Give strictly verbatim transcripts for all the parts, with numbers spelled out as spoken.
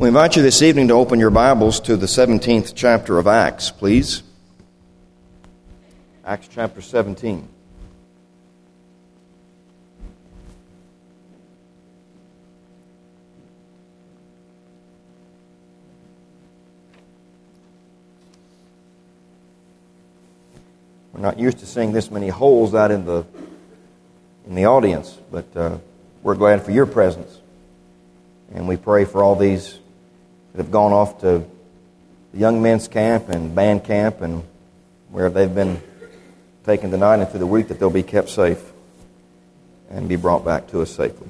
invite you this evening to open your Bibles to the seventeenth chapter of Acts, please. Acts chapter seventeen. We're not used to seeing this many holes out in the in the audience, but uh, we're glad for your presence. And we pray for all these that have gone off to the young men's camp and band camp and where they've been taken tonight and through the week, that they'll be kept safe and be brought back to us safely.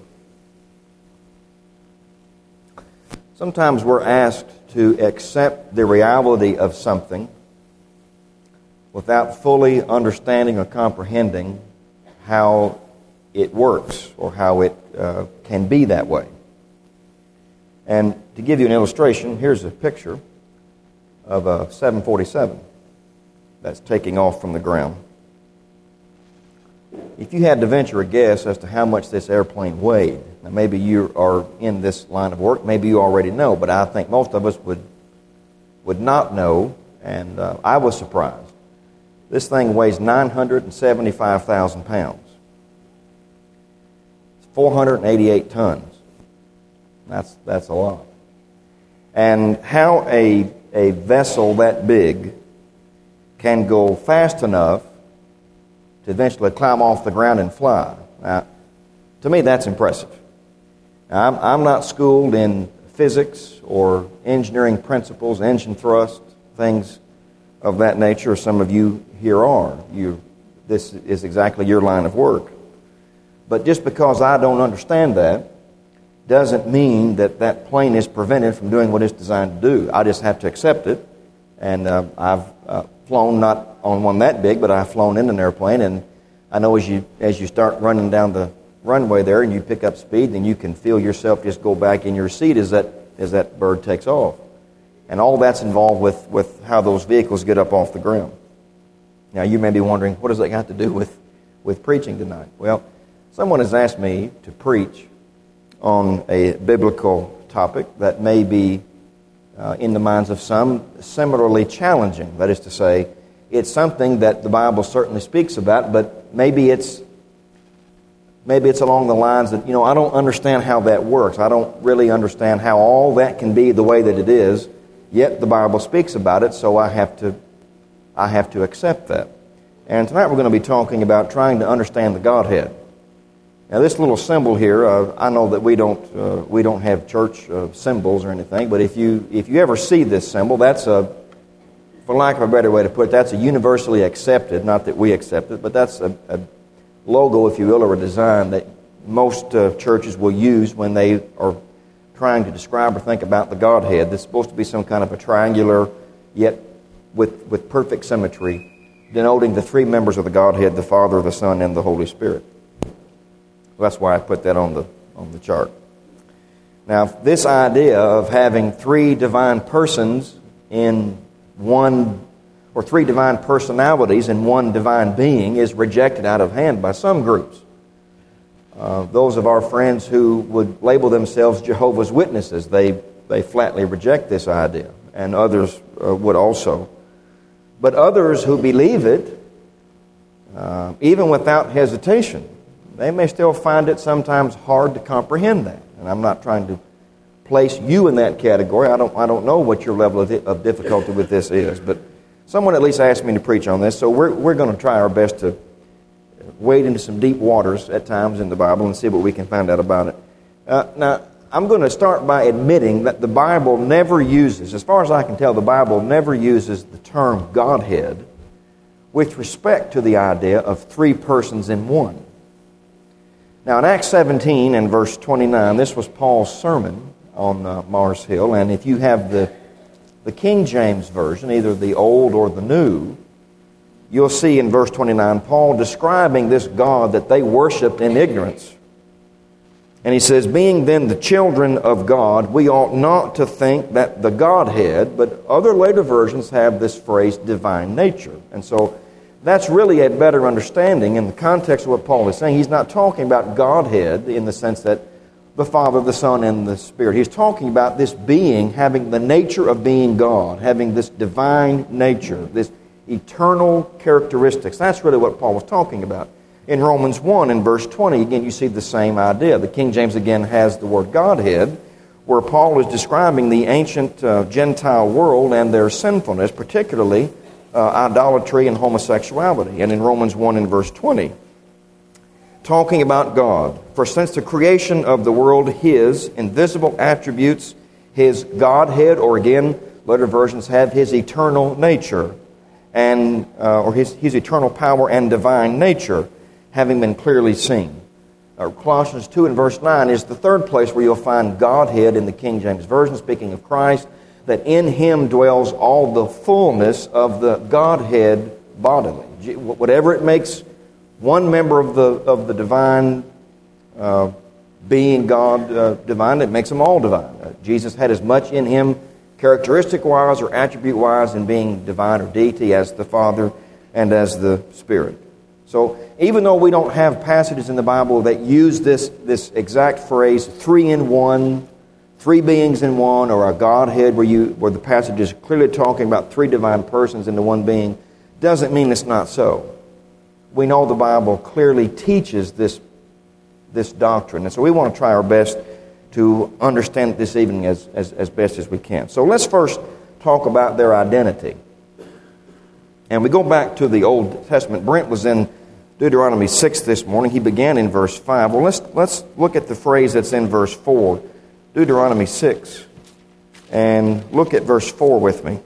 Sometimes we're asked to accept the reality of something without fully understanding or comprehending how it works or how it uh, can be that way. And to give you an illustration, here's a picture of a seven forty-seven that's taking off from the ground. If you had to venture a guess as to how much this airplane weighed, now maybe you are in this line of work, maybe you already know, but I think most of us would would not know, and uh, I was surprised. This thing weighs nine hundred seventy-five thousand pounds. It's four hundred eighty-eight tons. That's that's a lot. And how a a vessel that big can go fast enough to eventually climb off the ground and fly. Now, to me, that's impressive. Now, I'm, I'm not schooled in physics or engineering principles, engine thrust, things of that nature. Some of you here are. You, this is exactly your line of work. But just because I don't understand that doesn't mean that that plane is prevented from doing what it's designed to do. I just have to accept it. And uh, I've uh, flown not on one that big, but I've flown in an airplane. And I know as you as you start running down the runway there and you pick up speed, then you can feel yourself just go back in your seat as that as that bird takes off. And all that's involved with, with how those vehicles get up off the ground. Now, you may be wondering, what does that got to do with, with preaching tonight? Well, someone has asked me to preach on a biblical topic that may be, uh, in the minds of some, similarly challenging. That is to say, it's something that the Bible certainly speaks about, but maybe it's maybe it's along the lines that, you know, I don't understand how that works. I don't really understand how all that can be the way that it is, yet the Bible speaks about it, so I have to I have to accept that. And tonight we're going to be talking about trying to understand the Godhead. Now, this little symbol here, uh, I know that we don't uh, we don't have church uh, symbols or anything, but if you if you ever see this symbol, that's a, for lack of a better way to put it, that's a universally accepted, not that we accept it, but that's a, a logo, if you will, or a design that most uh, churches will use when they are trying to describe or think about the Godhead. It's supposed to be some kind of a triangular, yet with with perfect symmetry, denoting the three members of the Godhead: the Father, the Son, and the Holy Spirit. That's why I put that on the on the chart. Now, this idea of having three divine persons in one, or three divine personalities in one divine being, is rejected out of hand by some groups. Uh, those of our friends who would label themselves Jehovah's Witnesses, they they flatly reject this idea, and others uh, would also. But others who believe it, uh, even without hesitation, they may still find it sometimes hard to comprehend that. And I'm not trying to place you in that category. I don't I don't know what your level of, of difficulty with this is. But someone at least asked me to preach on this, so we're we're going to try our best to wade into some deep waters at times in the Bible and see what we can find out about it. Uh, now, I'm going to start by admitting that the Bible never uses, as far as I can tell, the Bible never uses the term Godhead with respect to the idea of three persons in one. Now, in Acts seventeen and verse twenty-nine, this was Paul's sermon on uh, Mars Hill, and if you have the the King James Version, either the Old or the New, you'll see in verse twenty-nine, Paul describing this God that they worshipped in ignorance. And he says, being then the children of God, we ought not to think that the Godhead, but other later versions have this phrase, divine nature. And so that's really a better understanding in the context of what Paul is saying. He's not talking about Godhead in the sense that the Father, the Son, and the Spirit. He's talking about this being having the nature of being God, having this divine nature, this eternal characteristics. That's really what Paul was talking about. In Romans one, in verse twenty, again, you see the same idea. The King James, again, has the word Godhead, where Paul is describing the ancient uh, Gentile world and their sinfulness, particularly uh, idolatry and homosexuality. And in Romans one, in verse twenty, talking about God. For since the creation of the world, His invisible attributes, His Godhead, or again, later versions have His eternal nature, and uh, or his, his eternal power and divine nature, having been clearly seen. Uh, Colossians two and verse nine is the third place where you'll find Godhead in the King James Version, speaking of Christ, that in Him dwells all the fullness of the Godhead bodily. Whatever it makes one member of the of the divine uh, being God uh, divine, it makes them all divine. Uh, Jesus had as much in Him characteristic-wise or attribute-wise in being divine or deity as the Father and as the Spirit. So even though we don't have passages in the Bible that use this, this exact phrase, three in one, three beings in one, or a Godhead where you where the passage is clearly talking about three divine persons in the one being, doesn't mean it's not so. We know the Bible clearly teaches this, this doctrine. And so we want to try our best to understand it this evening as, as, as best as we can. So let's first talk about their identity. And we go back to the Old Testament. Brent was in Deuteronomy six this morning. He began in verse five. Well, let's, let's look at the phrase that's in verse four. Deuteronomy six. And look at verse four with me.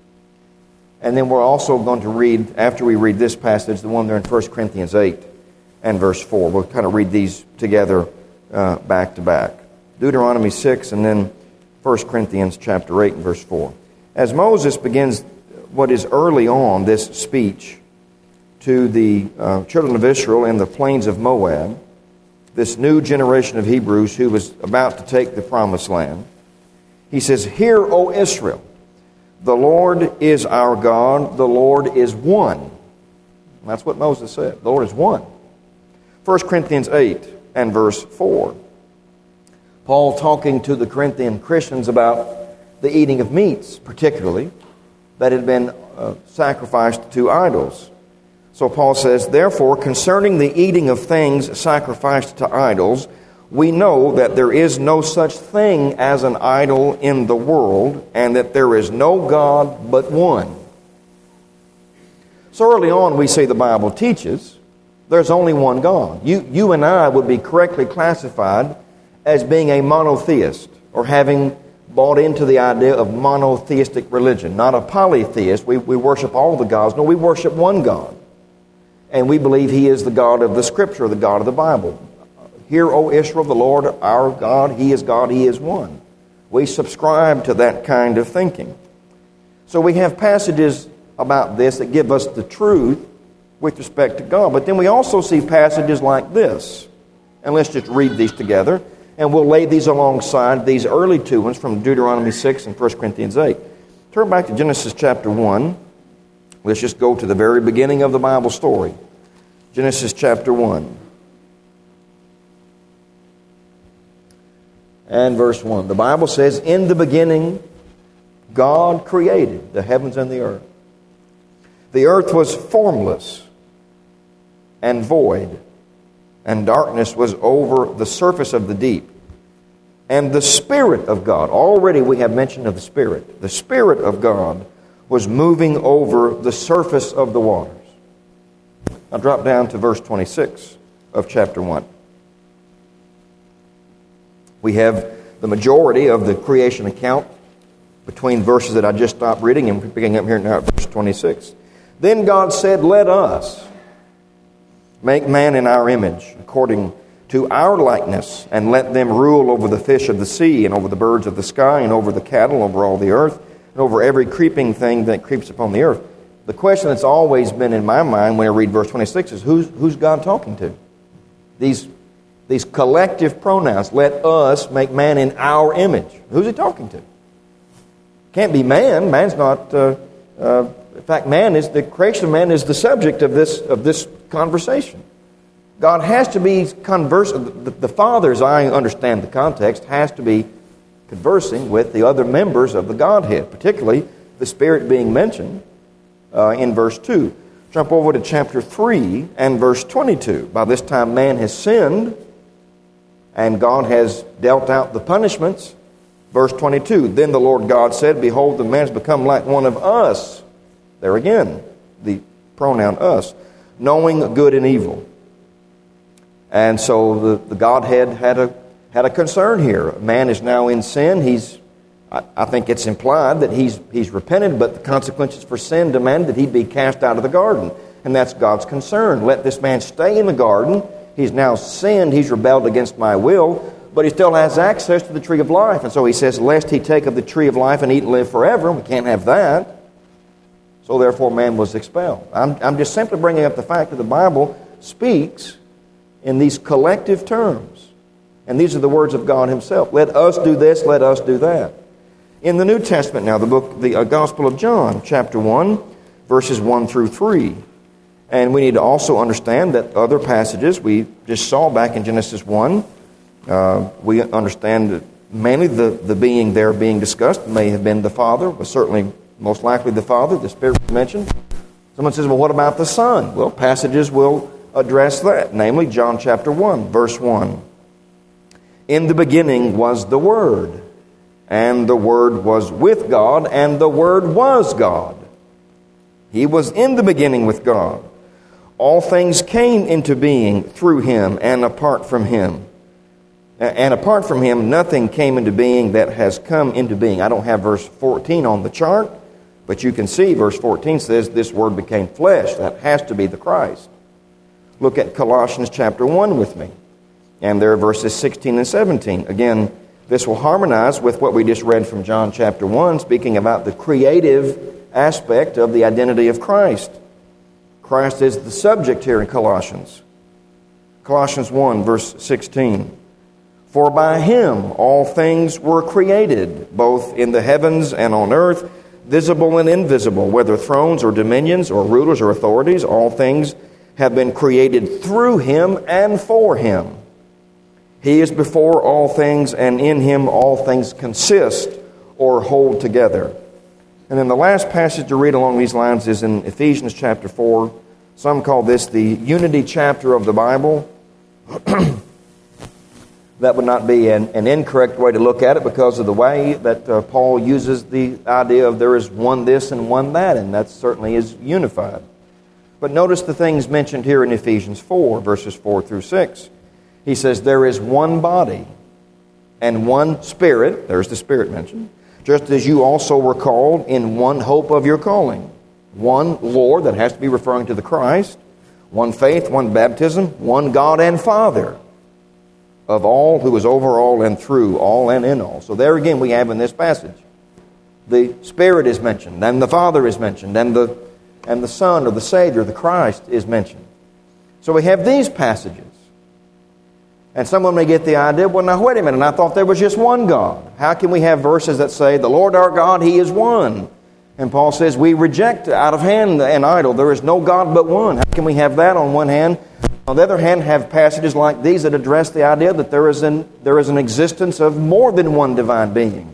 And then we're also going to read, after we read this passage, the one there in First Corinthians eight and verse four. We'll kind of read these together uh, back to back. Deuteronomy six and then First Corinthians chapter eight and verse four. As Moses begins what is early on this speech to the uh, children of Israel in the plains of Moab, this new generation of Hebrews who was about to take the promised land, he says, "Hear, O Israel, the Lord is our God, the Lord is one." That's what Moses said. The Lord is one. First Corinthians eight and verse four. Paul talking to the Corinthian Christians about the eating of meats, particularly, that had been uh, sacrificed to idols. So Paul says, "Therefore, concerning the eating of things sacrificed to idols, we know that there is no such thing as an idol in the world, and that there is no God but one." So early on, we see the Bible teaches there's only one God. You, you and I would be correctly classified as being a monotheist, or having bought into the idea of monotheistic religion. Not a polytheist. We, we worship all the gods. No, we worship one God. And we believe He is the God of the Scripture, the God of the Bible. "Hear, O Israel, the Lord our God, He is God, He is one." We subscribe to that kind of thinking. So we have passages about this that give us the truth with respect to God. But then we also see passages like this. And let's just read these together. And we'll lay these alongside these early two ones from Deuteronomy six and First Corinthians eight. Turn back to Genesis chapter one. Let's just go to the very beginning of the Bible story. Genesis chapter one. And verse one. The Bible says, "In the beginning, God created the heavens and the earth. The earth was formless and void, and darkness was over the surface of the deep. And the Spirit of God," already we have mention of the Spirit, "the Spirit of God was moving over the surface of the waters." Now drop down to verse twenty-six of chapter one. We have the majority of the creation account between verses that I just stopped reading and picking up here now at verse twenty-six. "Then God said, Let us make man in our image, according to our likeness, and let them rule over the fish of the sea, and over the birds of the sky, and over the cattle, over all the earth, and over every creeping thing that creeps upon the earth." The question that's always been in my mind when I read verse twenty-six is, who's, who's God talking to? These, these collective pronouns, "let us make man in our image." Who's He talking to? Can't be man. Man's not... Uh, uh, in fact, man is the creation of man is the subject of this of this conversation. God has to be conversing, the, the Father, as I understand the context, has to be conversing with the other members of the Godhead, particularly the Spirit being mentioned uh, in verse two. Jump over to chapter three and verse twenty-two. By this time man has sinned, and God has dealt out the punishments. Verse twenty-two, then the Lord God said, behold, the man has become like one of us. There again, the pronoun us, knowing good and evil. And so the, the Godhead had a had a concern here. Man is now in sin. He's, I, I think it's implied that he's he's repented, but the consequences for sin demand that he be cast out of the garden. And that's God's concern. Let this man stay in the garden. He's now sinned. He's rebelled against my will. But he still has access to the tree of life. And so he says, lest he take of the tree of life and eat and live forever. We can't have that. So therefore man was expelled. I'm, I'm just simply bringing up the fact that the Bible speaks in these collective terms. And these are the words of God himself. Let us do this, let us do that. In the New Testament now, the book, the uh, Gospel of John, chapter one, verses one through three. And we need to also understand that other passages we just saw back in Genesis one, Uh, we understand that mainly the, the being there being discussed may have been the Father, but certainly most likely the Father. The Spirit was mentioned. Someone says, well, what about the Son? Well, passages will address that, namely John chapter one, verse one. In the beginning was the Word, and the Word was with God, and the Word was God. He was in the beginning with God. All things came into being through him, and apart from him. And apart from him, nothing came into being that has come into being. I don't have verse fourteen on the chart, but you can see verse fourteen says this Word became flesh. That has to be the Christ. Look at Colossians chapter one with me. And there are verses sixteen and seventeen. Again, this will harmonize with what we just read from John chapter one, speaking about the creative aspect of the identity of Christ. Christ is the subject here in Colossians. Colossians one, verse sixteen. For by him all things were created, both in the heavens and on earth, visible and invisible, whether thrones or dominions or rulers or authorities, all things have been created through him and for him. He is before all things, and in him all things consist or hold together. And then the last passage to read along these lines is in Ephesians chapter four. Some call this the unity chapter of the Bible. That would not be an, an incorrect way to look at it because of the way that uh, Paul uses the idea of there is one this and one that, and that certainly is unified. But notice the things mentioned here in Ephesians four, verses four through six. He says, there is one body and one Spirit, there's the Spirit mentioned, just as you also were called in one hope of your calling. One Lord, that has to be referring to the Christ, one faith, one baptism, one God and Father of all, who is over all and through all and in all. So there again we have in this passage, the Spirit is mentioned, and the Father is mentioned, and the and the Son or the Savior, the Christ, is mentioned. So we have these passages. And someone may get the idea, well, now wait a minute, I thought there was just one God. How can we have verses that say, the Lord our God, He is one? And Paul says, we reject out of hand an idol. There is no God but one. How can we have that on one hand? On the other hand, have passages like these that address the idea that there is an, there is an existence of more than one divine being.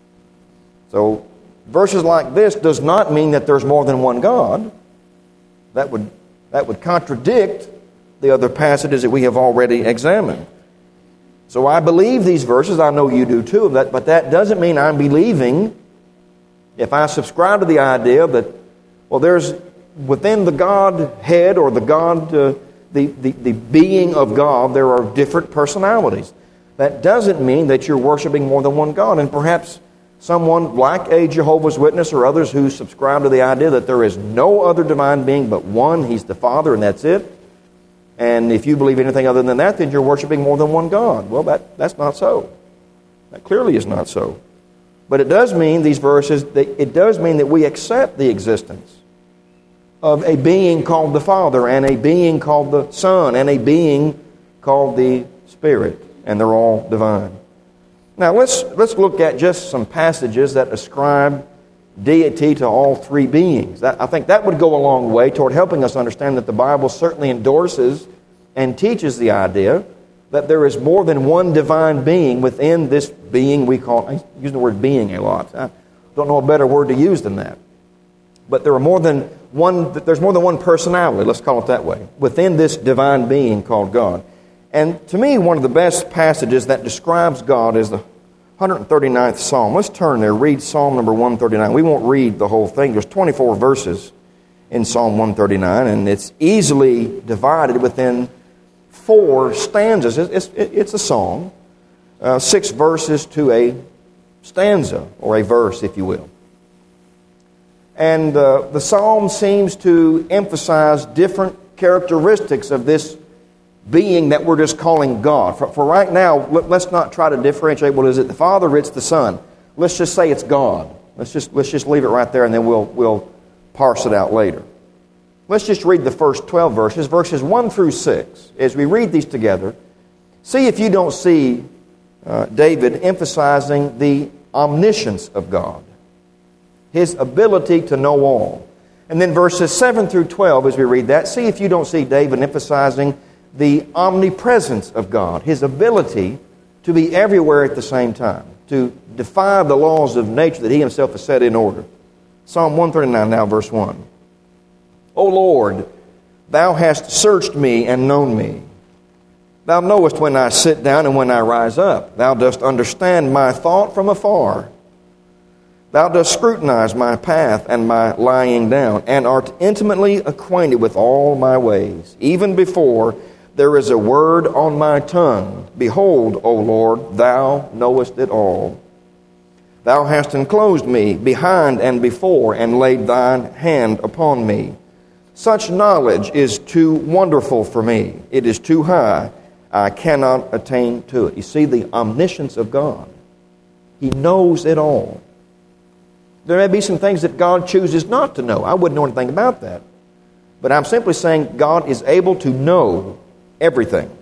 So, verses like this does not mean that there's more than one God. That would, that would contradict the other passages that we have already examined. So I believe these verses, I know you do too, but that doesn't mean I'm believing, if I subscribe to the idea that, well, there's within the Godhead or the God... Uh, The, the, the being of God, there are different personalities. That doesn't mean that you're worshiping more than one God. And perhaps someone like a Jehovah's Witness or others who subscribe to the idea that there is no other divine being but one, He's the Father, and that's it. And if you believe anything other than that, then you're worshiping more than one God. Well, that, that's not so. That clearly is not so. But it does mean, these verses, that it does mean that we accept the existence of a being called the Father, and a being called the Son, and a being called the Spirit, and they're all divine. Now let's let's look at just some passages that ascribe deity to all three beings. That, I think that would go a long way toward helping us understand that the Bible certainly endorses and teaches the idea that there is more than one divine being within this being we call, I'm using the word being a lot. I don't know a better word to use than that. But there are more than one, there's more than one personality, let's call it that way, within this divine being called God. And to me, one of the best passages that describes God is the one hundred thirty-ninth Psalm. Let's turn there, read Psalm number one thirty-nine. We won't read the whole thing. There's twenty-four verses in Psalm one thirty-nine, and it's easily divided within four stanzas. It's, it's, it's a song, uh, six verses to a stanza, or a verse, if you will. And uh, the psalm seems to emphasize different characteristics of this being that we're just calling God. For, for right now, let, let's not try to differentiate, well, is it the Father or it's the Son? Let's just say it's God. Let's just, let's just leave it right there, and then we'll, we'll parse it out later. Let's just read the first twelve verses, verses one through six. As we read these together, see if you don't see uh, David emphasizing the omniscience of God, His ability to know all. And then verses seven through twelve, as we read that, see if you don't see David emphasizing the omnipresence of God, His ability to be everywhere at the same time, to defy the laws of nature that He Himself has set in order. Psalm one thirty-nine, now verse one. O Lord, Thou hast searched me and known me. Thou knowest when I sit down and when I rise up. Thou dost understand my thought from afar. Thou dost scrutinize my path and my lying down, and art intimately acquainted with all my ways. Even before there is a word on my tongue, behold, O Lord, Thou knowest it all. Thou hast enclosed me behind and before, and laid Thine hand upon me. Such knowledge is too wonderful for me. It is too high. I cannot attain to it. You see the omniscience of God. He knows it all. There may be some things that God chooses not to know. I wouldn't know anything about that. But I'm simply saying God is able to know everything.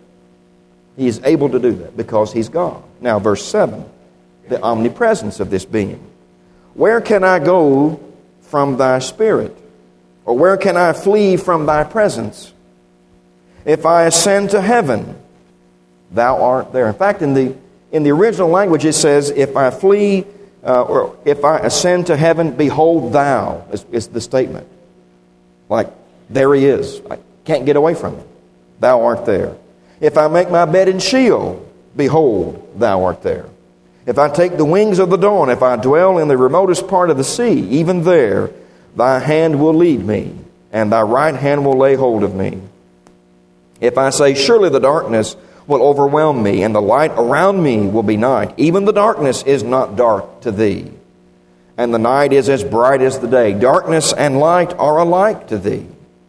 He is able to do that because He's God. Now, verse seven, the omnipresence of this being. Where can I go from Thy Spirit? Or where can I flee from Thy presence? If I ascend to heaven, Thou art there. In fact, in the in the original language it says, if I flee, uh, or if I ascend to heaven, behold Thou, is, is the statement. Like, there He is. I can't get away from Him. Thou art there. If I make my bed in Sheol, behold, Thou art there. If I take the wings of the dawn, if I dwell in the remotest part of the sea, even there, Thy hand will lead me, and Thy right hand will lay hold of me. If I say, surely the darkness will overwhelm me, and the light around me will be night, even the darkness is not dark to Thee, and the night is as bright as the day. Darkness and light are alike to Thee.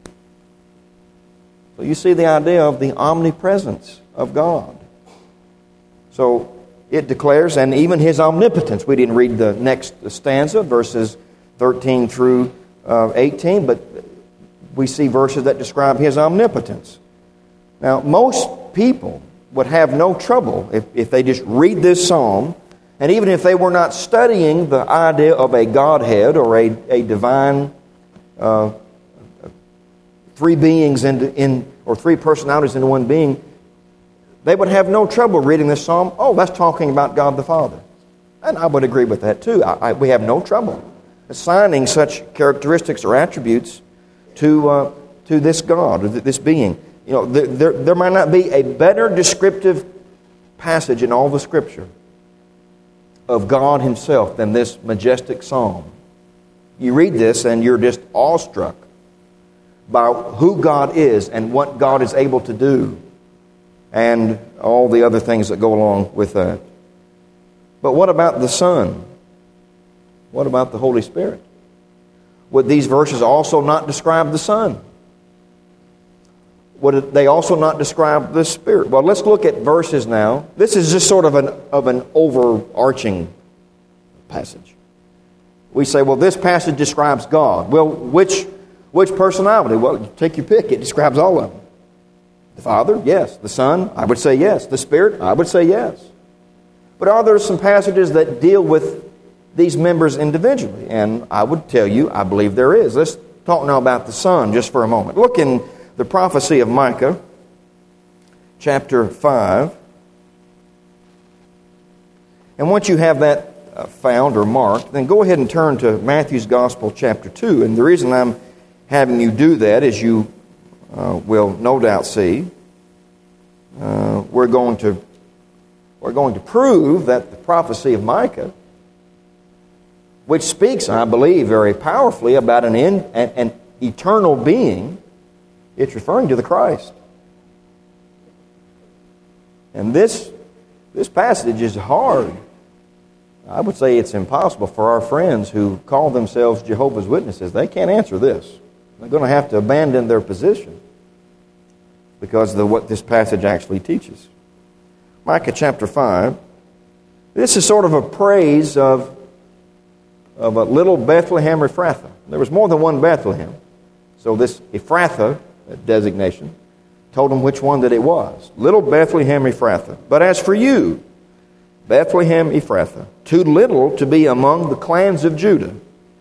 So you see the idea of the omnipresence of God. So it declares, and even His omnipotence. We didn't read the next stanza, verses thirteen through uh, eighteen, but we see verses that describe His omnipotence. Now, most people would have no trouble if, if they just read this psalm, and even if they were not studying the idea of a Godhead or a, a divine uh, three beings in, in or three personalities into one being, they would have no trouble reading this psalm. Oh, that's talking about God the Father. And I would agree with that too. I, I, we have no trouble assigning such characteristics or attributes to uh, to this God, or this being. You know, there, there, there might not be a better descriptive passage in all the Scripture of God Himself than this majestic psalm. You read this and you're just awestruck by who God is and what God is able to do, and all the other things that go along with that. But what about the Son? What about the Holy Spirit? Would these verses also not describe the Son? Would they also not describe the Spirit? Well, let's look at verses now. This is just sort of an of an overarching passage. We say, well, this passage describes God. Well, which which personality? Well, take your pick. It describes all of them. The Father, yes. The Son, I would say yes. The Spirit, I would say yes. But are there some passages that deal with these members individually? And I would tell you, I believe there is. Let's talk now about the Son just for a moment. Look in the prophecy of Micah, chapter five. And once you have that uh, found or marked, then go ahead and turn to Matthew's Gospel, chapter two. And the reason I'm having you do that, as you uh, will no doubt see, uh, we're going to we're going to prove that the prophecy of Micah, which speaks, I believe, very powerfully about an, in, an, an eternal being, it's referring to the Christ. And this this passage is hard. I would say it's impossible for our friends who call themselves Jehovah's Witnesses. They can't answer this. They're going to have to abandon their position because of what this passage actually teaches. Micah chapter five. This is sort of a praise of, of a little Bethlehem Ephrathah. There was more than one Bethlehem. So this Ephrathah designation told them which one that it was. Little Bethlehem Ephrathah. But as for you, Bethlehem Ephrathah, too little to be among the clans of Judah.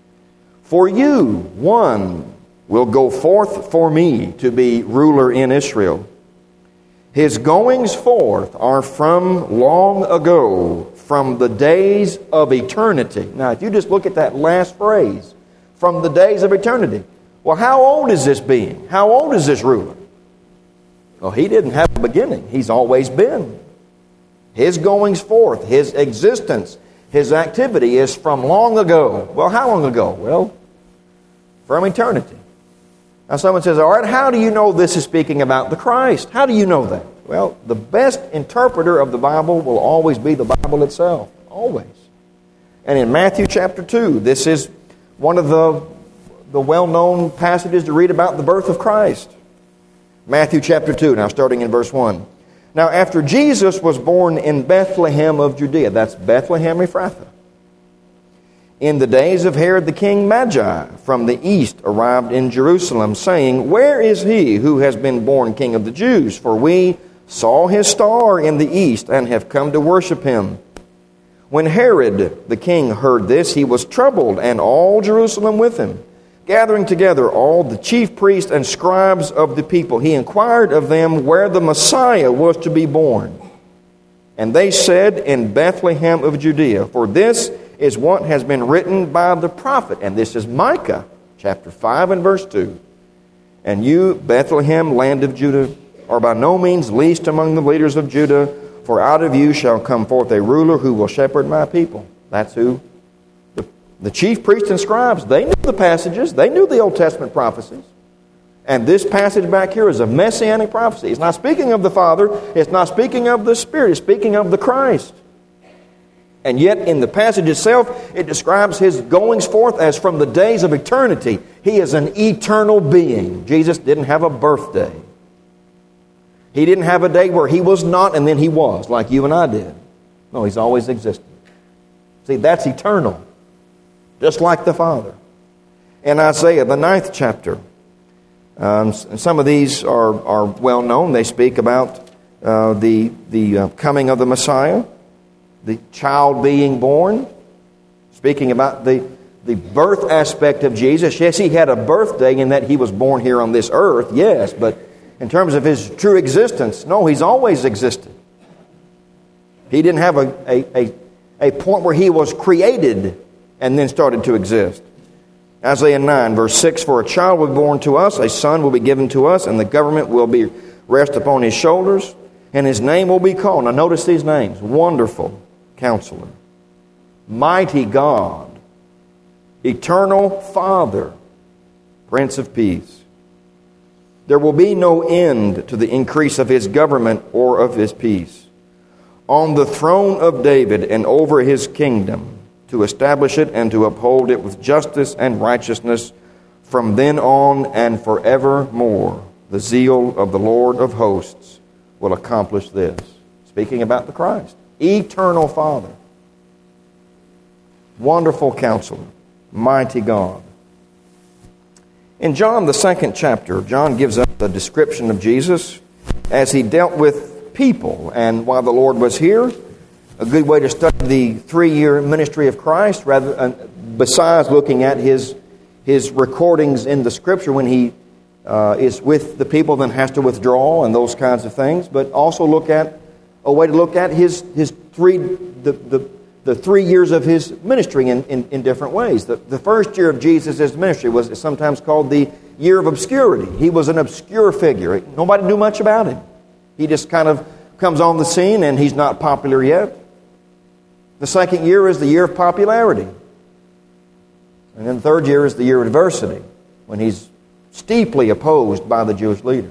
For you, one will go forth for me to be ruler in Israel. His goings forth are from long ago, from the days of eternity. Now, if you just look at that last phrase, from the days of eternity. Well, how old is this being? How old is this ruler? Well, he didn't have a beginning. He's always been. His goings forth, his existence, his activity is from long ago. Well, how long ago? Well, from eternity. Now someone says, all right, how do you know this is speaking about the Christ? How do you know that? Well, the best interpreter of the Bible will always be the Bible itself. Always. And in Matthew chapter two, this is one of the, the well-known passages to read about the birth of Christ. Matthew chapter two, now starting in verse one. Now, after Jesus was born in Bethlehem of Judea, that's Bethlehem Ephrathah, in the days of Herod the king, Magi from the east arrived in Jerusalem, saying, Where is he who has been born King of the Jews? For we saw his star in the east and have come to worship him. When Herod the king heard this, he was troubled, and all Jerusalem with him. Gathering together all the chief priests and scribes of the people, he inquired of them where the Messiah was to be born. And they said, In Bethlehem of Judea, for this is what has been written by the prophet. And this is Micah, chapter five and verse two. And you, Bethlehem, land of Judah, are by no means least among the leaders of Judah, for out of you shall come forth a ruler who will shepherd my people. That's who? The chief priests and scribes, they knew the passages. They knew the Old Testament prophecies. And this passage back here is a messianic prophecy. It's not speaking of the Father. It's not speaking of the Spirit. It's speaking of the Christ. And yet in the passage itself, it describes his goings forth as from the days of eternity. He is an eternal being. Jesus didn't have a birthday. He didn't have a day where he was not and then he was, like you and I did. No, he's always existed. See, that's eternal. Just like the Father. In Isaiah, the ninth chapter, um, some of these are, are well known. They speak about uh, the, the uh, coming of the Messiah, the child being born, speaking about the, the birth aspect of Jesus. Yes, he had a birthday in that he was born here on this earth, yes, but in terms of his true existence, no, he's always existed. He didn't have a, a, a, a point where he was created and then started to exist. Isaiah nine, verse six, For a child will be born to us, a son will be given to us, and the government will be rest upon his shoulders, and his name will be called. Now notice these names. Wonderful Counselor, Mighty God, Eternal Father, Prince of Peace. There will be no end to the increase of his government or of his peace. On the throne of David and over his kingdom, to establish it and to uphold it with justice and righteousness from then on and forevermore. The zeal of the Lord of hosts will accomplish this. Speaking about the Christ. Eternal Father. Wonderful Counselor. Mighty God. In John, the second chapter, John gives us a description of Jesus as he dealt with people. And while the Lord was here, a good way to study the three-year ministry of Christ, rather uh, besides looking at his his recordings in the Scripture when he uh, is with the people, then has to withdraw and those kinds of things. But also look at a way to look at his his three the the, the three years of his ministry in, in, in different ways. The, the first year of Jesus' ministry was sometimes called the year of obscurity. He was an obscure figure. Nobody knew much about him. He just kind of comes on the scene and he's not popular yet. The second year is the year of popularity. And then the third year is the year of adversity, when he's steeply opposed by the Jewish leaders.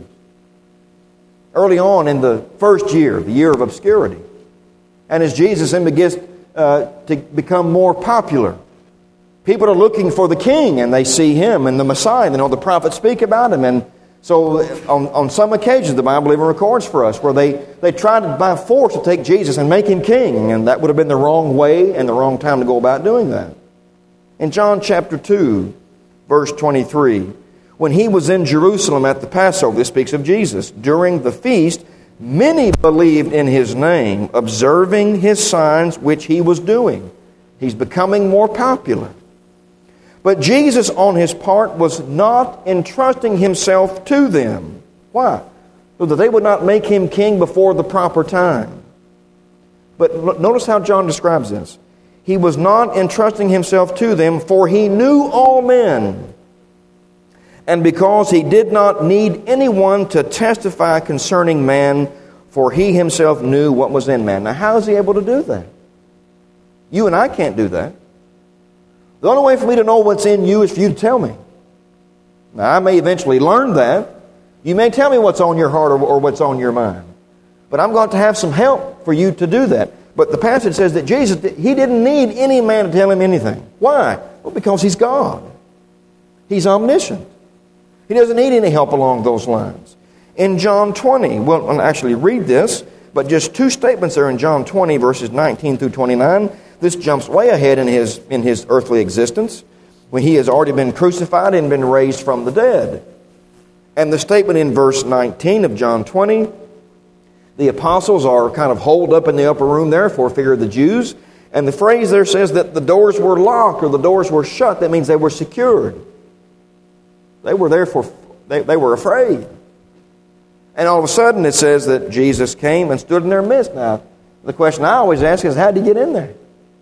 Early on in the first year, the year of obscurity, and as Jesus then begins uh, to become more popular, people are looking for the king, and they see him and the Messiah. They know the prophets speak about him. And so on, on some occasions, the Bible even records for us where they, they tried by force to take Jesus and make him king. And that would have been the wrong way and the wrong time to go about doing that. In John chapter two, verse twenty-three, when he was in Jerusalem at the Passover, this speaks of Jesus, during the feast, many believed in his name, observing his signs which he was doing. He's becoming more popular. But Jesus, on his part, was not entrusting himself to them. Why? So that they would not make him king before the proper time. But notice how John describes this. He was not entrusting himself to them, for he knew all men. And because he did not need anyone to testify concerning man, for he himself knew what was in man. Now, how is he able to do that? You and I can't do that. The only way for me to know what's in you is for you to tell me. Now, I may eventually learn that. You may tell me what's on your heart or, or what's on your mind. But I'm going to have some help for you to do that. But the passage says that Jesus, he didn't need any man to tell him anything. Why? Well, because he's God. He's omniscient. He doesn't need any help along those lines. In John twenty, we'll I'll actually read this, but just two statements there in John twenty, verses nineteen through twenty-nine. This jumps way ahead in his, in his earthly existence, when he has already been crucified and been raised from the dead. And the statement in verse nineteen of John twenty, the apostles are kind of holed up in the upper room there for fear of the Jews. And the phrase there says that the doors were locked or the doors were shut. That means they were secured. They were there for, they, they were afraid. And all of a sudden it says that Jesus came and stood in their midst. Now, the question I always ask is, how did he get in there? Did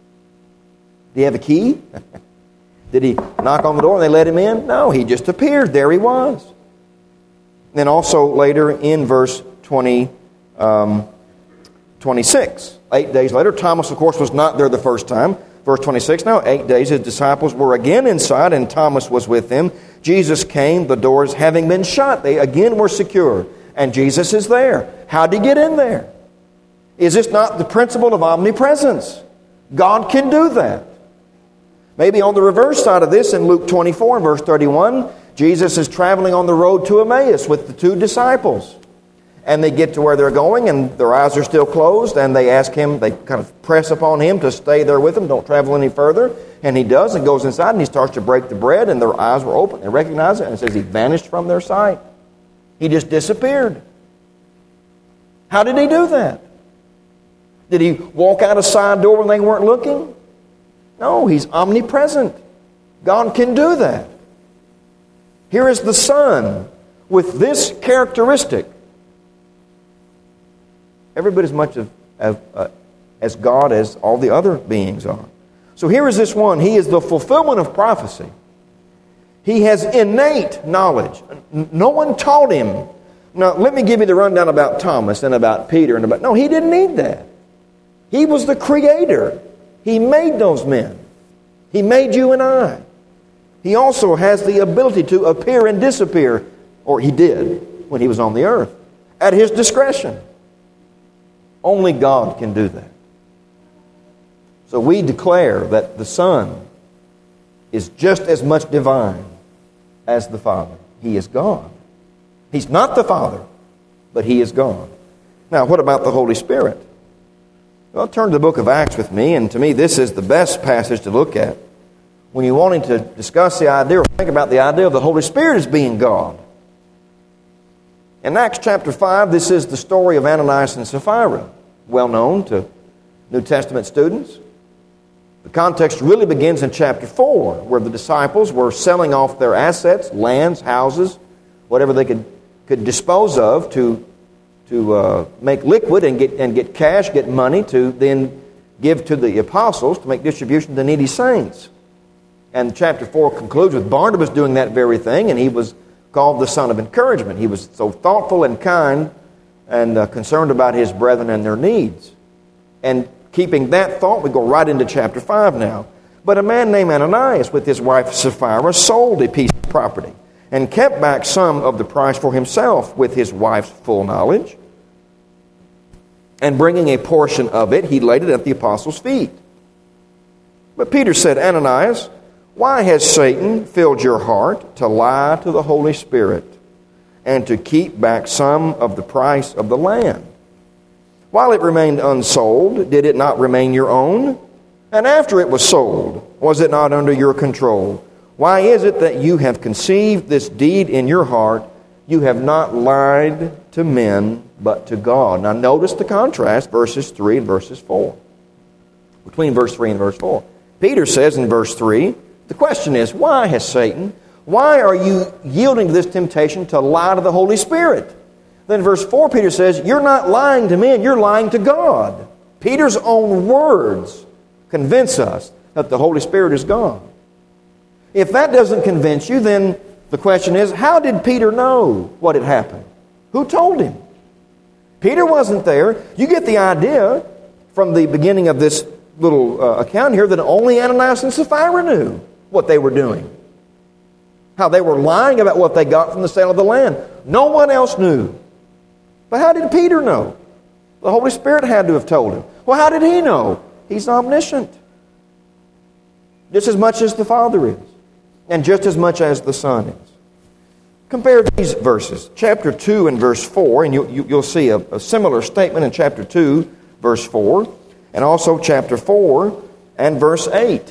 he have a key? Did he knock on the door and they let him in? No, he just appeared. There he was. Then also later in verse twenty, um, twenty-six, eight days later, Thomas, of course, was not there the first time. Verse twenty-six, now eight days his disciples were again inside and Thomas was with them. Jesus came, the doors having been shut. They again were secure. And Jesus is there. How did he get in there? Is this not the principle of omnipresence? God can do that. Maybe on the reverse side of this, in Luke twenty-four, verse thirty-one, Jesus is traveling on the road to Emmaus with the two disciples. And they get to where they're going, and their eyes are still closed, and they ask him, they kind of press upon him to stay there with them, don't travel any further. And he does, and goes inside, and he starts to break the bread, and their eyes were open. They recognize it, and it says he vanished from their sight. He just disappeared. How did he do that? Did he walk out a side door when they weren't looking? No, he's omnipresent. God can do that. Here is the Son with this characteristic. Every bit as much of, of, uh, as God as all the other beings are. So here is this one. He is the fulfillment of prophecy. He has innate knowledge. No one taught him. Now, let me give you the rundown about Thomas and about Peter. and about. No, he didn't need that. He was the creator. He made those men. He made you and I. He also has the ability to appear and disappear, or he did when he was on the earth, at his discretion. Only God can do that. So we declare that the Son is just as much divine as the Father. He is God. He's not the Father, but He is God. Now, what about the Holy Spirit? Well, turn to the book of Acts with me, and to me this is the best passage to look at when you're wanting to discuss the idea or think about the idea of the Holy Spirit as being God. In Acts chapter five, this is the story of Ananias and Sapphira, well known to New Testament students. The context really begins in chapter four, where the disciples were selling off their assets, lands, houses, whatever they could, could dispose of to, to uh, make liquid and get, and get cash, get money to then give to the apostles to make distribution to the needy saints. And chapter four concludes with Barnabas doing that very thing, and he was called the son of encouragement. He was so thoughtful and kind and uh, concerned about his brethren and their needs. And keeping that thought, we go right into chapter five now. But a man named Ananias with his wife Sapphira sold a piece of property and kept back some of the price for himself with his wife's full knowledge. And bringing a portion of it, he laid it at the apostles' feet. But Peter said, Ananias, why has Satan filled your heart to lie to the Holy Spirit and to keep back some of the price of the land? While it remained unsold, did it not remain your own? And after it was sold, was it not under your control? Why is it that you have conceived this deed in your heart? You have not lied to men, but to God. Now notice the contrast, verses three and verses four. Between verse three and verse four. Peter says in verse three, the question is, why has Satan, why are you yielding to this temptation to lie to the Holy Spirit? Then verse four, Peter says, you're not lying to men, you're lying to God. Peter's own words convince us that the Holy Spirit is God. If that doesn't convince you, then the question is, how did Peter know what had happened? Who told him? Peter wasn't there. You get the idea from the beginning of this little uh, account here that only Ananias and Sapphira knew what they were doing. How they were lying about what they got from the sale of the land. No one else knew. But how did Peter know? The Holy Spirit had to have told him. Well, how did he know? He's omniscient. Just as much as the Father is. And just as much as the Son is. Compare these verses. Chapter two and verse four, and you, you, you'll see a, a similar statement in chapter two, verse four, and also chapter four and verse eight.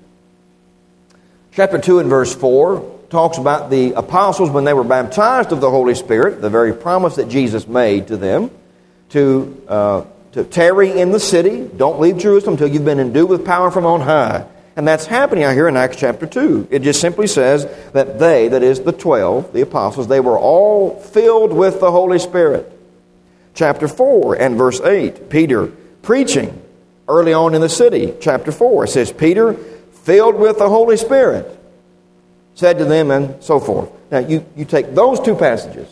Chapter two and verse four talks about the apostles when they were baptized of the Holy Spirit, the very promise that Jesus made to them, to, uh, to tarry in the city. Don't leave Jerusalem until you've been endued with power from on high. And that's happening out here in Acts chapter two. It just simply says that they, that is the twelve, the apostles, they were all filled with the Holy Spirit. Chapter four and verse eight, Peter preaching early on in the city. Chapter four, it says, Peter, filled with the Holy Spirit, said to them, and so forth. Now, you, you take those two passages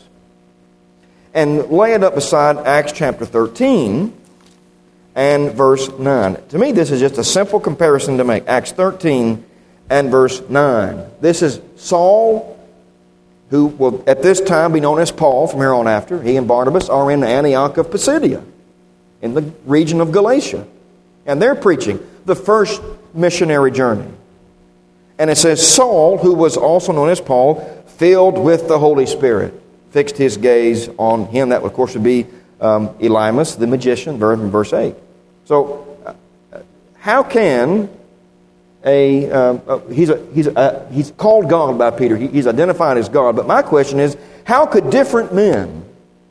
and lay it up beside Acts chapter thirteen and verse nine. To me, this is just a simple comparison to make. Acts thirteen and verse nine. This is Saul, who will at this time be known as Paul from here on after. He and Barnabas are in Antioch of Pisidia, in the region of Galatia. And they're preaching the first missionary journey. And it says, Saul, who was also known as Paul, filled with the Holy Spirit, fixed his gaze on him. That, of course, would be um, Elymas, the magician, verse eight. So, uh, how can a, uh, uh, he's, a, he's, a, he's called God by Peter. He, he's identified as God. But my question is, how could different men,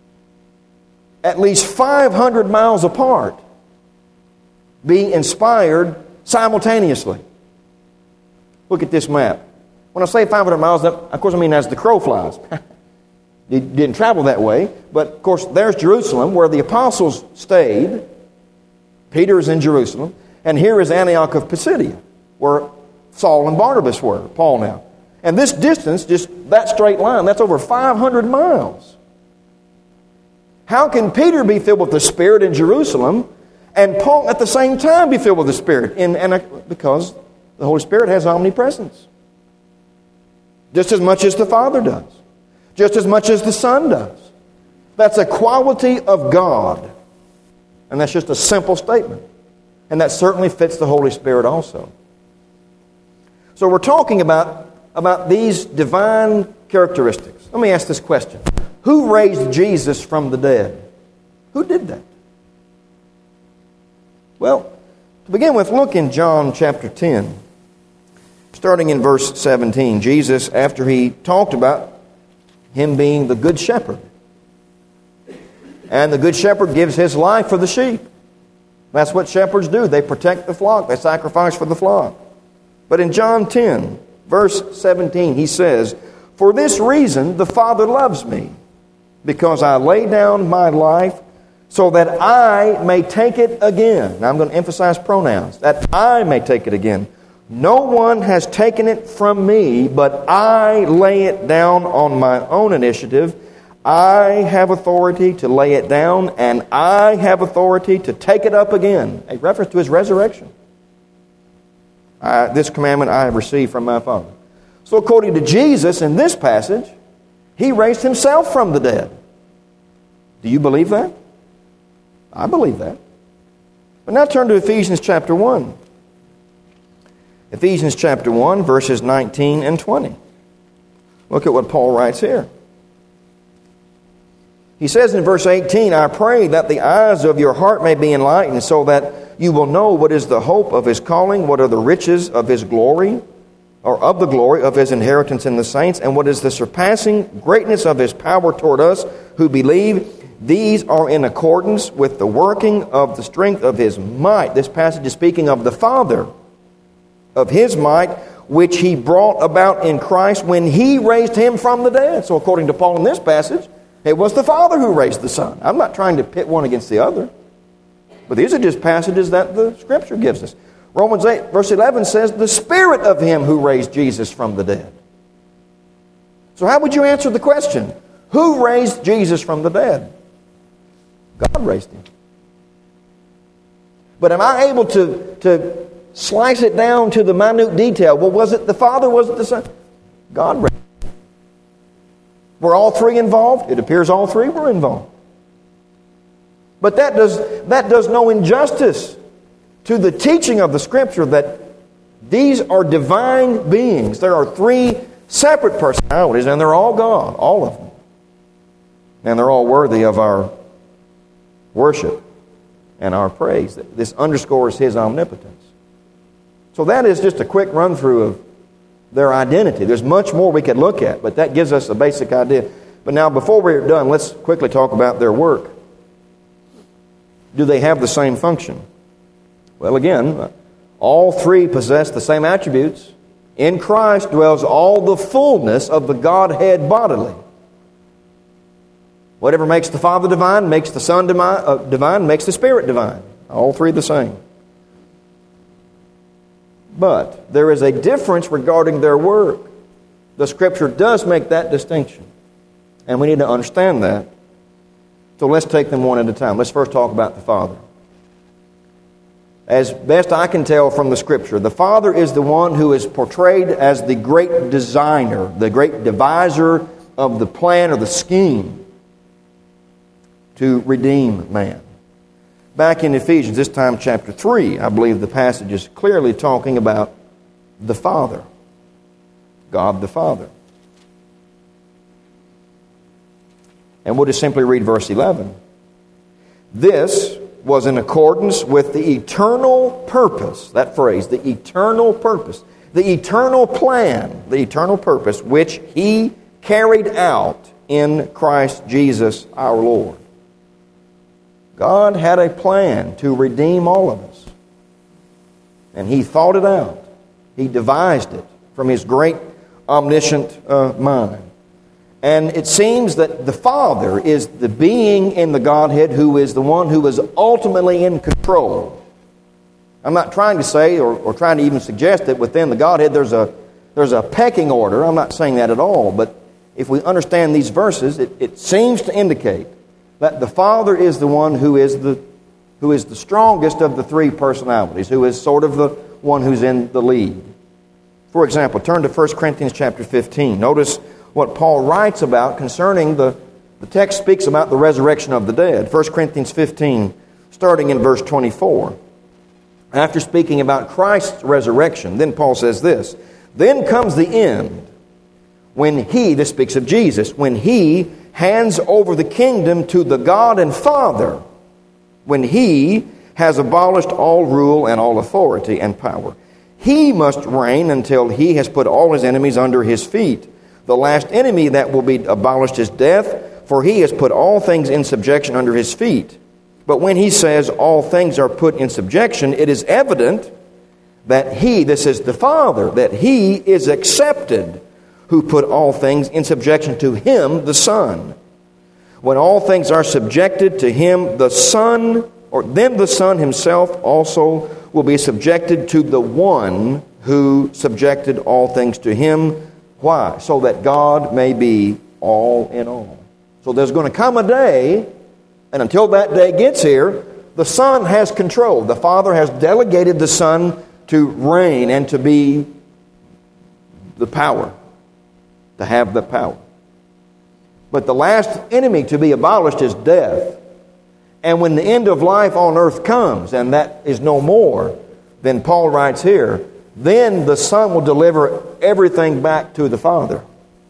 at least five hundred miles apart, be inspired simultaneously? Look at this map. When I say five hundred miles, of course I mean as the crow flies. He didn't travel that way. But, of course, there's Jerusalem, where the apostles stayed. Peter is in Jerusalem. And here is Antioch of Pisidia, where Saul and Barnabas were, Paul now. And this distance, just that straight line, that's over five hundred miles. How can Peter be filled with the Spirit in Jerusalem and Paul at the same time be filled with the Spirit? In, and because the Holy Spirit has omnipresence. Just as much as the Father does. Just as much as the Son does. That's a quality of God. And that's just a simple statement. And that certainly fits the Holy Spirit also. So we're talking about, about these divine characteristics. Let me ask this question. Who raised Jesus from the dead? Who did that? Well, to begin with, look in John chapter ten. Starting in verse seventeen, Jesus, after he talked about him being the good shepherd, and the good shepherd gives his life for the sheep. That's what shepherds do. They protect the flock. They sacrifice for the flock. But in John ten, verse seventeen, he says, For this reason the Father loves me, because I lay down my life so that I may take it again. Now I'm going to emphasize pronouns. That I may take it again. No one has taken it from me, but I lay it down on my own initiative. I have authority to lay it down, and I have authority to take it up again. A reference to His resurrection. I, this commandment I have received from my Father. So according to Jesus in this passage, He raised Himself from the dead. Do you believe that? I believe that. But now turn to Ephesians chapter one. Ephesians chapter one, verses nineteen and twenty. Look at what Paul writes here. He says in verse eighteen, I pray that the eyes of your heart may be enlightened, so that you will know what is the hope of His calling, what are the riches of His glory, or of the glory of His inheritance in the saints, and what is the surpassing greatness of His power toward us who believe. These are in accordance with the working of the strength of His might. This passage is speaking of the Father, of His might, which He brought about in Christ when He raised Him from the dead. So according to Paul in this passage, it was the Father who raised the Son. I'm not trying to pit one against the other. But these are just passages that the Scripture gives us. Romans eight, verse eleven says, the Spirit of Him who raised Jesus from the dead. So how would you answer the question? Who raised Jesus from the dead? God raised Him. But am I able to, to slice it down to the minute detail? Well, was it the Father? Was it the Son? God raised Him. Were all three involved? It appears all three were involved. But that does, that does no injustice to the teaching of the Scripture that these are divine beings. There are three separate personalities, and they're all God, all of them. And they're all worthy of our worship and our praise. This underscores His omnipotence. So that is just a quick run-through of their identity. There's much more we could look at, but that gives us a basic idea. But now, before we're done, let's quickly talk about their work. Do they have the same function? Well, again, all three possess the same attributes. In Christ dwells all the fullness of the Godhead bodily. Whatever makes the Father divine, makes the Son divine, uh, divine, makes the Spirit divine. All three the same. But there is a difference regarding their work. The Scripture does make that distinction. And we need to understand that. So let's take them one at a time. Let's first talk about the Father. As best I can tell from the Scripture, the Father is the one who is portrayed as the great designer, the great deviser of the plan or the scheme to redeem man. Back in Ephesians, this time chapter three, I believe the passage is clearly talking about the Father, God the Father. And we'll just simply read verse eleven. This was in accordance with the eternal purpose, that phrase, the eternal purpose, the eternal plan, the eternal purpose which He carried out in Christ Jesus our Lord. God had a plan to redeem all of us. And He thought it out. He devised it from His great omniscient uh, mind. And it seems that the Father is the being in the Godhead who is the one who is ultimately in control. I'm not trying to say or, or trying to even suggest that within the Godhead there's a, there's a pecking order. I'm not saying that at all. But if we understand these verses, it, it seems to indicate that the Father is the one who is the, who is the strongest of the three personalities, who is sort of the one who's in the lead. For example, turn to First Corinthians chapter fifteen. Notice what Paul writes about concerning the, the text speaks about the resurrection of the dead. First Corinthians fifteen, starting in verse twenty-four. After speaking about Christ's resurrection, then Paul says this, then comes the end, when He, this speaks of Jesus, when He hands over the kingdom to the God and Father, when He has abolished all rule and all authority and power. He must reign until He has put all His enemies under His feet. The last enemy that will be abolished is death, for He has put all things in subjection under His feet. But when He says all things are put in subjection, it is evident that He, this is the Father, that He is accepted who put all things in subjection to him, the Son. When all things are subjected to him, the Son, or then the Son himself also will be subjected to the one who subjected all things to him. Why? So that God may be all in all. So there's going to come a day, and until that day gets here, the Son has control. The Father has delegated the Son to reign and to be the power, to have the power. But the last enemy to be abolished is death. And when the end of life on earth comes, and that is no more, then Paul writes here, then the Son will deliver everything back to the Father.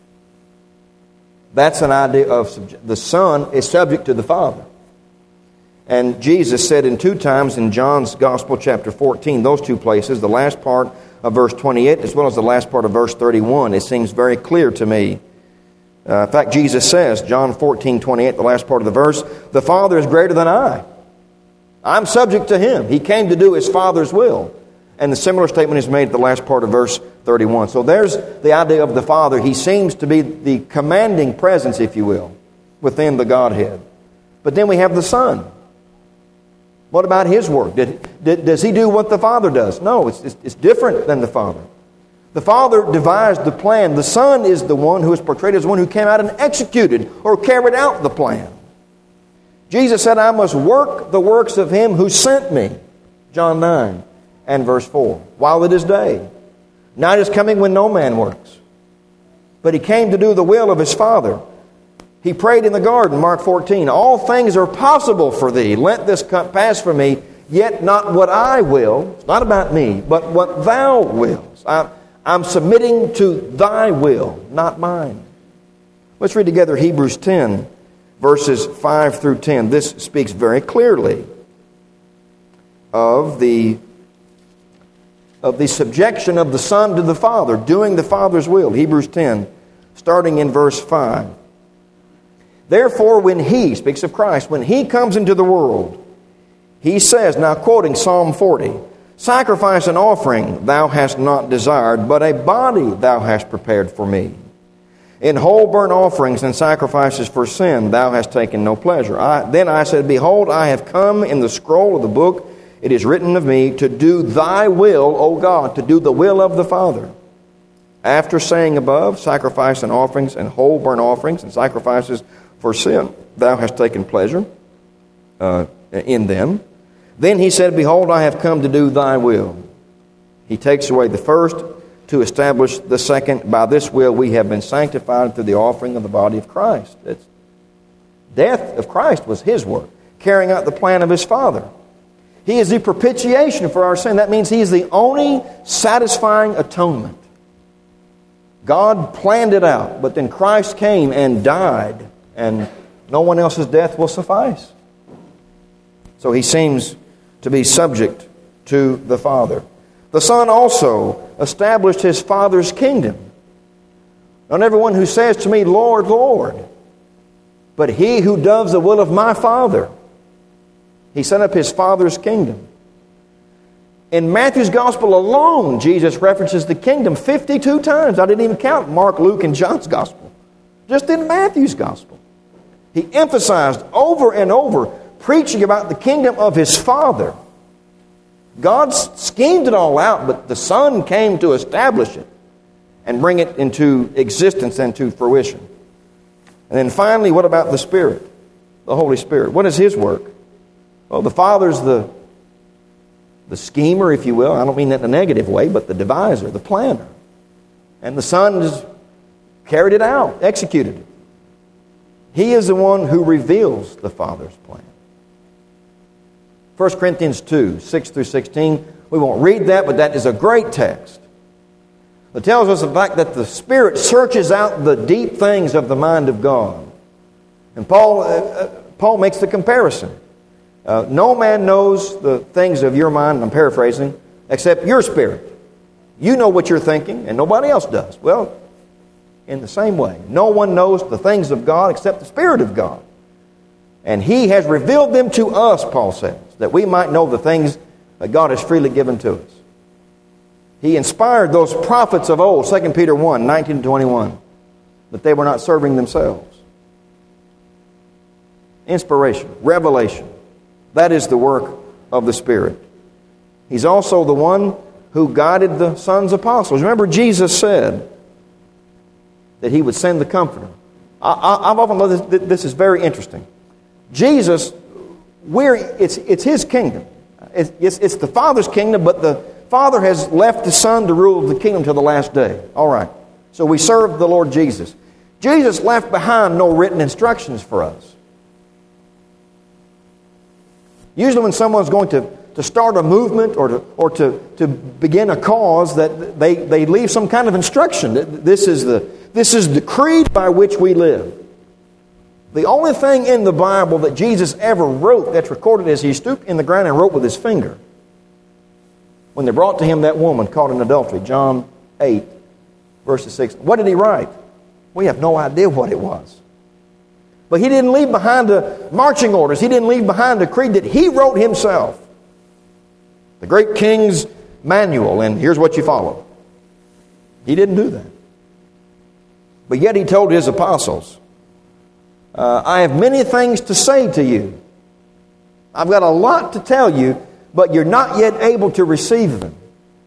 That's an idea of subject. The Son is subject to the Father. And Jesus said in two times in John's Gospel, chapter fourteen, those two places, the last part of verse twenty-eight as well as the last part of verse thirty-one, it seems very clear to me. Uh, in fact, Jesus says, John fourteen twenty-eight, the last part of the verse, the Father is greater than I. I'm subject to Him. He came to do His Father's will. And the similar statement is made at the last part of verse thirty-one. So there's the idea of the Father. He seems to be the commanding presence, if you will, within the Godhead. But then we have the Son. What about His work? Did, did, does He do what the Father does? No, it's, it's, it's different than the Father. The Father devised the plan. The Son is the one who is portrayed as one who came out and executed or carried out the plan. Jesus said, I must work the works of Him who sent me. John nine and verse four. While it is day. Night is coming when no man works. But He came to do the will of His Father. He prayed in the garden, Mark fourteen, all things are possible for Thee. Let this cup pass from me, yet not what I will. It's not about me, but what Thou wilt. I, I'm submitting to Thy will, not mine. Let's read together Hebrews ten, verses five through ten. This speaks very clearly of the, of the subjection of the Son to the Father, doing the Father's will. Hebrews ten, starting in verse five. Therefore, when He, speaks of Christ, when He comes into the world, He says, now quoting Psalm forty, sacrifice and offering thou hast not desired, but a body thou hast prepared for me. In whole burnt offerings and sacrifices for sin thou hast taken no pleasure. I, then I said, behold, I have come in the scroll of the book. It is written of me to do Thy will, O God, to do the will of the Father. After saying above, sacrifice and offerings and whole burnt offerings and sacrifices for sin thou hast taken pleasure uh, in them. Then He said, behold, I have come to do Thy will. He takes away the first to establish the second. By this will we have been sanctified through the offering of the body of Christ. It's, death of Christ was His work, carrying out the plan of His Father. He is the propitiation for our sin. That means He is the only satisfying atonement. God planned it out, but then Christ came and died, and no one else's death will suffice. So He seems to be subject to the Father. The Son also established His Father's kingdom. Not everyone who says to me, Lord, Lord, but he who does the will of my Father. He set up His Father's kingdom. In Matthew's Gospel alone, Jesus references the kingdom fifty-two times. I didn't even count Mark, Luke, and John's Gospel. Just in Matthew's Gospel. He emphasized over and over, preaching about the kingdom of His Father. God schemed it all out, but the Son came to establish it and bring it into existence and to fruition. And then finally, what about the Spirit? The Holy Spirit. What is His work? Well, the Father's the, the schemer, if you will. I don't mean that in a negative way, but the deviser, the planner. And the Son has carried it out, executed it. He is the one who reveals the Father's plan. First Corinthians two, six through sixteen. We won't read that, but that is a great text. It tells us the fact that the Spirit searches out the deep things of the mind of God. And Paul, uh, Paul makes the comparison. Uh, no man knows the things of your mind, I'm paraphrasing, except your spirit. You know what you're thinking, and nobody else does. Well, in the same way, no one knows the things of God except the Spirit of God. And He has revealed them to us, Paul says, that we might know the things that God has freely given to us. He inspired those prophets of old, Second Peter one, nineteen to twenty-one, that they were not serving themselves. Inspiration, revelation. That is the work of the Spirit. He's also the one who guided the sons' apostles. Remember, Jesus said that He would send the Comforter. I, I, I've often loved this. This is very interesting. Jesus, we're, it's, it's His kingdom. It's, it's, it's the Father's kingdom, but the Father has left the Son to rule the kingdom till the last day. All right. So we serve the Lord Jesus. Jesus left behind no written instructions for us. Usually when someone's going to, to start a movement or to or to, to begin a cause, that they, they leave some kind of instruction. This is the this is the creed by which we live. The only thing in the Bible that Jesus ever wrote that's recorded is He stooped in the ground and wrote with His finger. When they brought to Him that woman caught in adultery, John eight, verses six. What did He write? We have no idea what it was. But He didn't leave behind the marching orders. He didn't leave behind a creed that He wrote Himself. The great King's manual, and here's what you follow. He didn't do that. But yet He told His apostles, uh, I have many things to say to you. I've got a lot to tell you, but you're not yet able to receive them.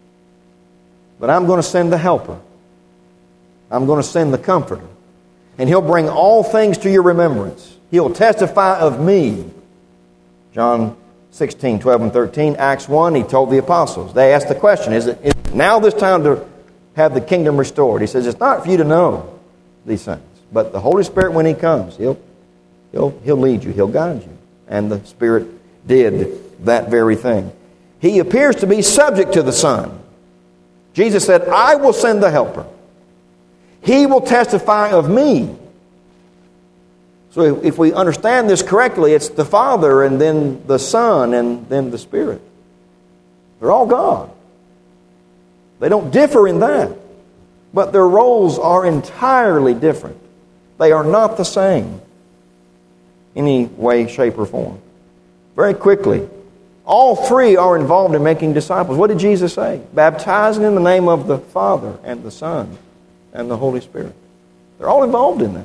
But I'm going to send the Helper. I'm going to send the Comforter. And He'll bring all things to your remembrance. He'll testify of me. John sixteen, twelve, and thirteen. Acts one, He told the apostles. They asked the question, is it, is it now this time to have the kingdom restored? He says, it's not for you to know these things. But the Holy Spirit, when He comes, He'll, he'll, he'll lead you. He'll guide you. And the Spirit did that very thing. He appears to be subject to the Son. Jesus said, I will send the Helper. He will testify of me. So if we understand this correctly, it's the Father and then the Son and then the Spirit. They're all God. They don't differ in that. But their roles are entirely different. They are not the same in any way, shape, or form. Very quickly, all three are involved in making disciples. What did Jesus say? Baptizing in the name of the Father and the Son and the Holy Spirit. They're all involved in that.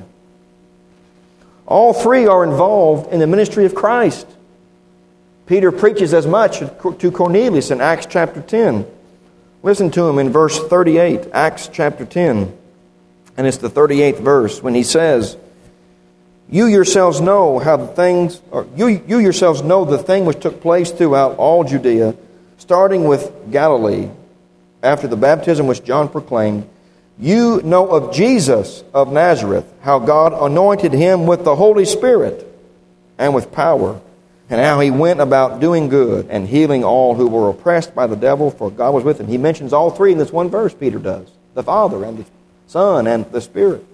All three are involved in the ministry of Christ. Peter preaches as much to Cornelius in Acts chapter ten. Listen to him in verse thirty-eight, Acts chapter ten. And it's the thirty-eighth verse when he says, You yourselves know how the things, or you, you yourselves know the thing which took place throughout all Judea, starting with Galilee, after the baptism which John proclaimed. You know of Jesus of Nazareth, how God anointed Him with the Holy Spirit and with power, and how He went about doing good and healing all who were oppressed by the devil, for God was with Him. He mentions all three in this one verse, Peter does. The Father and the Son and the Spirit.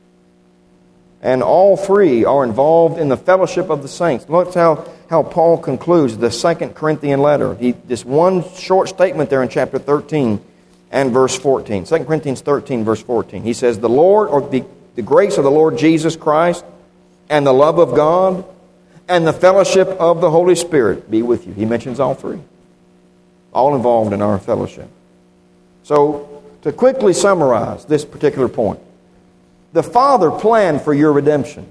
And all three are involved in the fellowship of the saints. Look how, how Paul concludes the Second Corinthian letter. He, this one short statement there in chapter thirteen and verse fourteen. Second Corinthians thirteen, verse fourteen. He says, The Lord, or the, the grace of the Lord Jesus Christ, and the love of God, and the fellowship of the Holy Spirit be with you. He mentions all three. All involved in our fellowship. So, to quickly summarize this particular point. The Father planned for your redemption.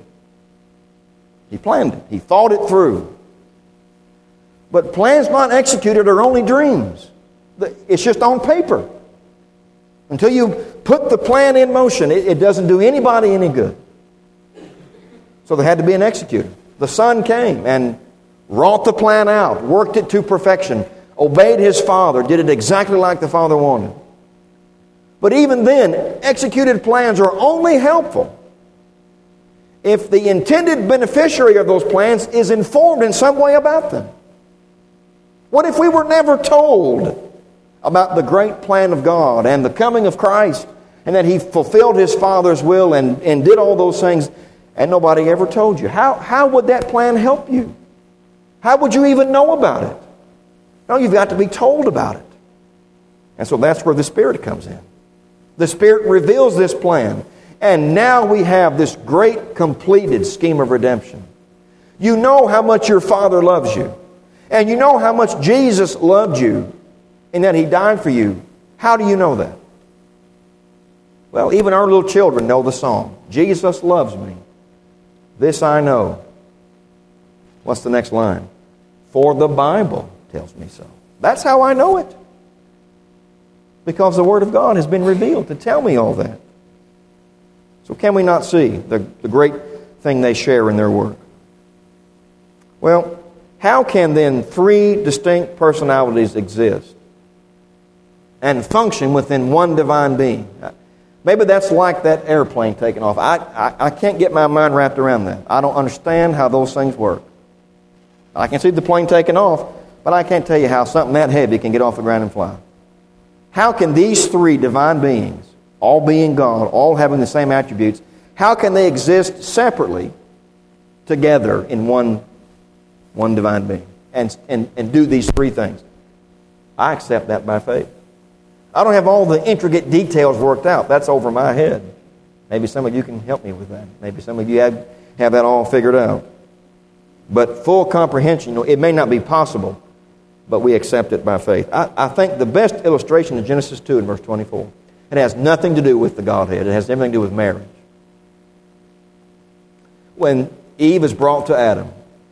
He planned it. He thought it through. But plans not executed are only dreams. It's just on paper. Until you put the plan in motion, it, it doesn't do anybody any good. So there had to be an executor. The Son came and wrought the plan out, worked it to perfection, obeyed His Father, did it exactly like the Father wanted. But even then, executed plans are only helpful if the intended beneficiary of those plans is informed in some way about them. What if we were never told about the great plan of God and the coming of Christ, and that He fulfilled His Father's will and, and did all those things, and nobody ever told you? How, how would that plan help you? How would you even know about it? No, you've got to be told about it. And so that's where the Spirit comes in. The Spirit reveals this plan. And now we have this great completed scheme of redemption. You know how much your Father loves you. And you know how much Jesus loved you in that He died for you. How do you know that? Well, even our little children know the song. Jesus loves me. This I know. What's the next line? For the Bible tells me so. That's how I know it. Because the Word of God has been revealed to tell me all that. So can we not see the, the great thing they share in their work? Well, how can then three distinct personalities exist and function within one divine being? Maybe that's like that airplane taking off. I, I, I can't get my mind wrapped around that. I don't understand how those things work. I can see the plane taking off, but I can't tell you how something that heavy can get off the ground and fly. How can these three divine beings, all being God, all having the same attributes, how can they exist separately together in one, one divine being and, and, and do these three things? I accept that by faith. I don't have all the intricate details worked out. That's over my head. Maybe some of you can help me with that. Maybe some of you have, have that all figured out. But full comprehension, you know, it may not be possible, but we accept it by faith. I, I think the best illustration is Genesis two in verse twenty-four. It has nothing to do with the Godhead. It has everything to do with marriage. When Eve is brought to Adam,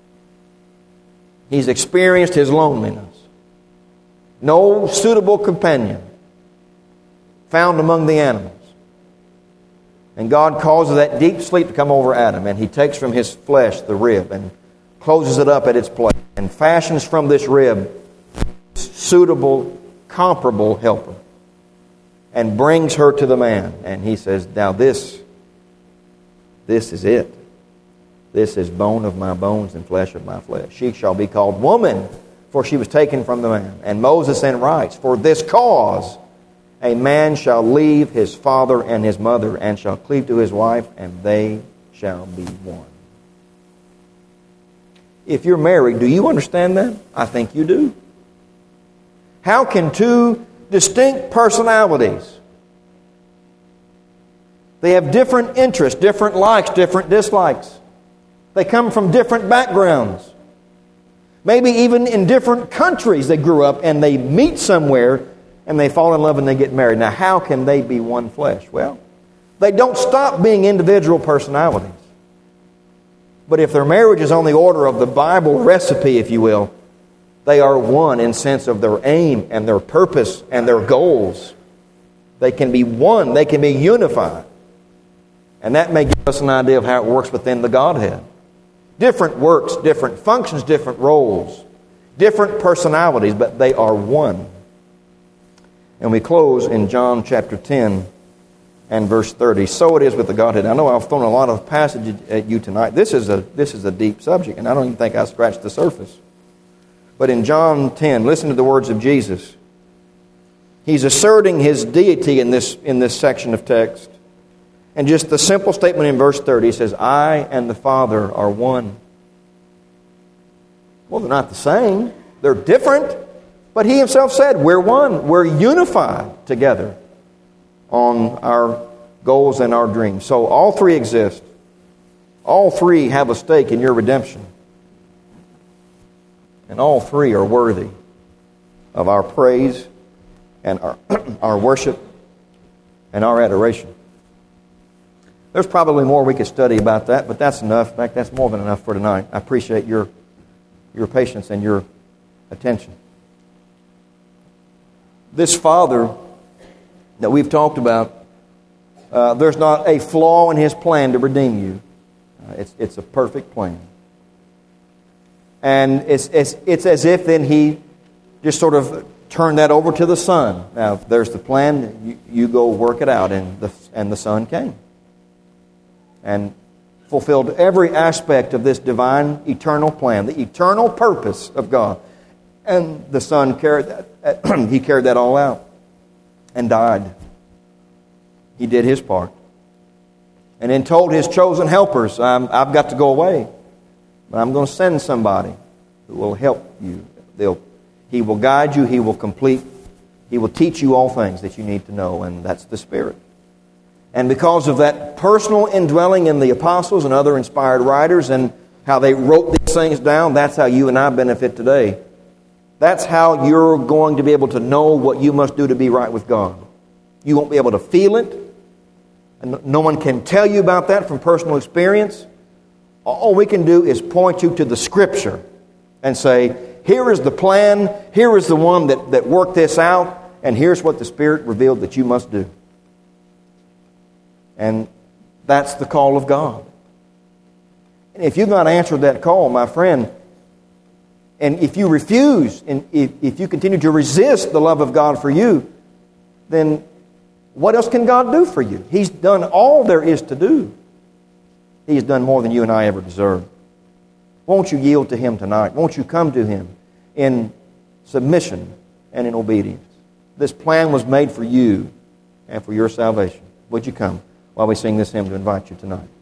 he's experienced his loneliness. No suitable companion found among the animals. And God causes that deep sleep to come over Adam, and he takes from his flesh the rib and closes it up at its place and fashions from this rib suitable, comparable helper and brings her to the man. And he says, now this, this is it. This is bone of my bones and flesh of my flesh. She shall be called woman, for she was taken from the man. And Moses then writes, for this cause a man shall leave his father and his mother and shall cleave to his wife, and they shall be one. If you're married, do you understand that? I think you do. How can two distinct personalities, they have different interests, different likes, different dislikes. They come from different backgrounds. Maybe even in different countries they grew up and they meet somewhere and they fall in love and they get married. Now, how can they be one flesh? Well, they don't stop being individual personalities. But if their marriage is on the order of the Bible recipe, if you will, they are one in sense of their aim and their purpose and their goals. They can be one. They can be unified. And that may give us an idea of how it works within the Godhead. Different works, different functions, different roles, different personalities, but they are one. And we close in John chapter ten and verse thirty. So it is with the Godhead. I know I've thrown a lot of passages at you tonight. This is a this is a deep subject, and I don't even think I scratched the surface. But in John ten, listen to the words of Jesus. He's asserting his deity in this in this section of text. And just the simple statement in verse thirty, he says, I and the Father are one. Well, they're not the same. They're different. But he himself said, we're one. We're unified together on our goals and our dreams. So all three exist. All three have a stake in your redemption. And all three are worthy of our praise and our, our worship and our adoration. There's probably more we could study about that, but that's enough. In fact, that's more than enough for tonight. I appreciate your, your patience and your attention. This Father that we've talked about, uh, there's not a flaw in His plan to redeem you. Uh, it's, it's a perfect plan. And it's, it's, it's as if then He just sort of turned that over to the Son. Now, there's the plan. You, you go work it out. And the, and the Son came and fulfilled every aspect of this divine, eternal plan, the eternal purpose of God. And the Son carried that, He carried that all out and died. He did His part. And then told His chosen helpers, I'm, I've got to go away, but I'm going to send somebody who will help you. They'll, he will guide you. He will complete. He will teach you all things that you need to know, and that's the Spirit. And because of that personal indwelling in the apostles and other inspired writers and how they wrote these things down, that's how you and I benefit today. That's how you're going to be able to know what you must do to be right with God. You won't be able to feel it. And no one can tell you about that from personal experience. All we can do is point you to the Scripture and say, here is the plan, here is the one that, that worked this out, and here's what the Spirit revealed that you must do. And that's the call of God. And if you've not answered that call, my friend, and if you refuse, and if, if you continue to resist the love of God for you, then what else can God do for you? He's done all there is to do. He's done more than you and I ever deserve. Won't you yield to Him tonight? Won't you come to Him in submission and in obedience? This plan was made for you and for your salvation. Would you come while we sing this hymn to invite you tonight?